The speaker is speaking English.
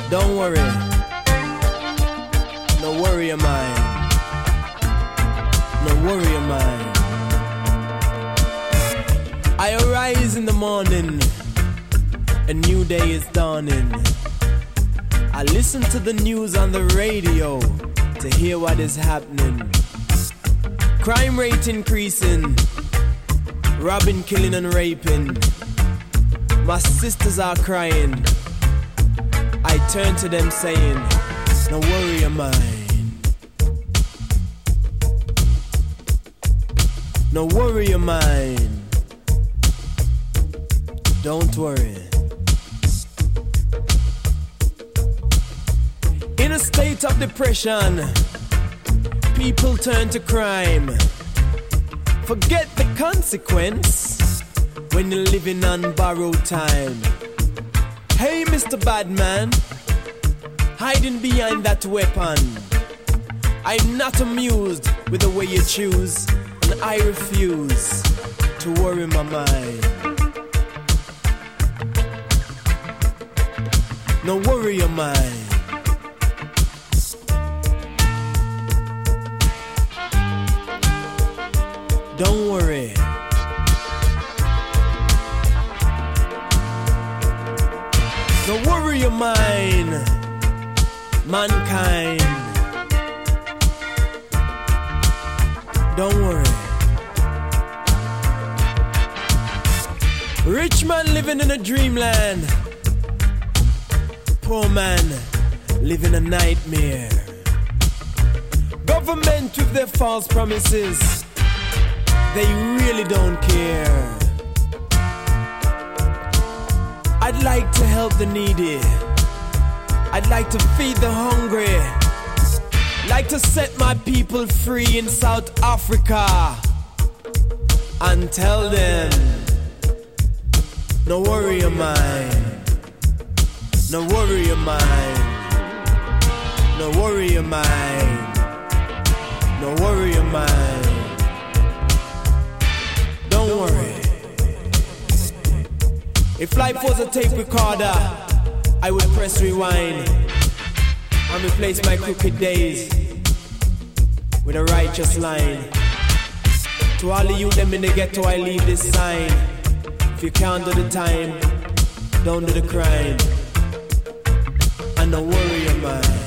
Don't worry. No worry of mine. No worry of mine. I arise in the morning. A new day is dawning. I listen to the news on the radio to hear what is happening. Crime rate increasing. Robbing, killing and raping. My sisters are crying. I turn to them saying, no worry of mine. No worry of mine. Don't worry. In a state of depression, people turn to crime. Forget the consequence when you're living on borrowed time. Hey, Mr. Badman, hiding behind that weapon. I'm not amused with the way you choose, and I refuse to worry my mind. No worry your mind. Don't worry. Don't worry your mind, mankind. Don't worry. Rich man living in a dreamland. Poor man living a nightmare. Government with their false promises, they really don't care. I'd like to help the needy. I'd like to feed the hungry. Like to set my people free in South Africa and tell them, no worry of mine. No worry of mine. No worry of mine. No worry of mine. Don't worry. If life was a tape recorder, I would press rewind and replace my crooked days with a righteous line. To all of you them in the ghetto, I leave this sign. If you can't do the time, don't do the crime. And don't worry your mind.